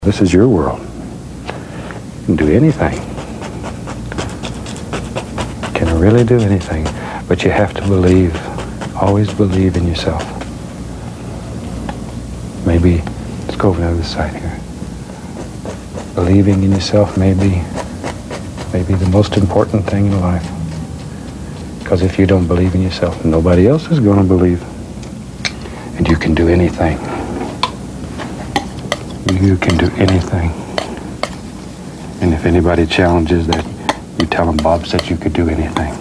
This is your world. You can do anything. You can really do anything, but you have to believe, always believe in yourself. Maybe, let's go over to the other side here. Believing in yourself may be the most important thing in life. Because if you don't believe in yourself, nobody else is going to believe. And you can do anything. You can do anything. And if anybody challenges that, you tell them Bob said you could do anything.